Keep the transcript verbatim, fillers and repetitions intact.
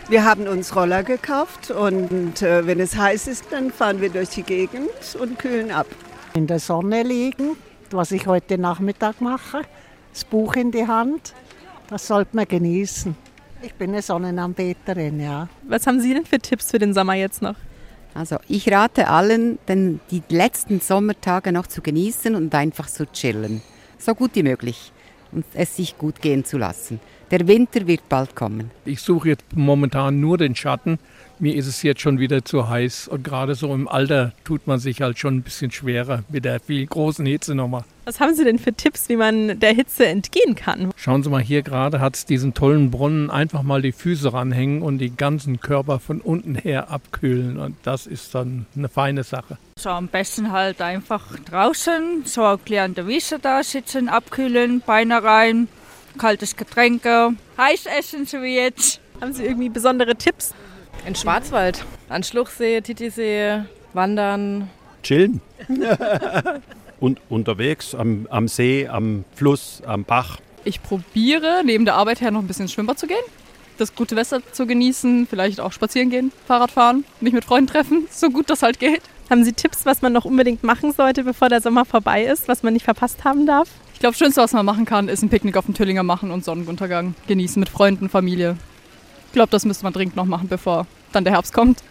Wir haben uns Roller gekauft und äh, wenn es heiß ist, dann fahren wir durch die Gegend und kühlen ab. In der Sonne liegen, was ich heute Nachmittag mache, das Buch in die Hand, das sollte man genießen. Ich bin eine Sonnenanbeterin, ja. Was haben Sie denn für Tipps für den Sommer jetzt noch? Also ich rate allen, denn die letzten Sommertage noch zu genießen und einfach zu chillen. So gut wie möglich und es sich gut gehen zu lassen. Der Winter wird bald kommen. Ich suche jetzt momentan nur den Schatten. Mir ist es jetzt schon wieder zu heiß. Und gerade so im Alter tut man sich halt schon ein bisschen schwerer mit der viel großen Hitze nochmal. Was haben Sie denn für Tipps, wie man der Hitze entgehen kann? Schauen Sie mal, hier gerade hat es diesen tollen Brunnen. Einfach mal die Füße ranhängen und den ganzen Körper von unten her abkühlen. Und das ist dann eine feine Sache. So am besten halt einfach draußen, so ein bisschen an der Wiese da sitzen, abkühlen, Beine rein. Kaltes Getränke, heiß essen, so wie jetzt. Haben Sie irgendwie besondere Tipps? In Schwarzwald, an Schluchsee, Titisee, wandern. Chillen. Und unterwegs am, am See, am Fluss, am Bach. Ich probiere, neben der Arbeit her noch ein bisschen Schwimmbad zu gehen, das gute Wetter zu genießen, vielleicht auch spazieren gehen, Fahrrad fahren, mich mit Freunden treffen, so gut das halt geht. Haben Sie Tipps, was man noch unbedingt machen sollte, bevor der Sommer vorbei ist, was man nicht verpasst haben darf? Ich glaube, das Schönste, was man machen kann, ist ein Picknick auf dem Tüllinger machen und Sonnenuntergang genießen mit Freunden, Familie. Ich glaube, das müsste man dringend noch machen, bevor dann der Herbst kommt.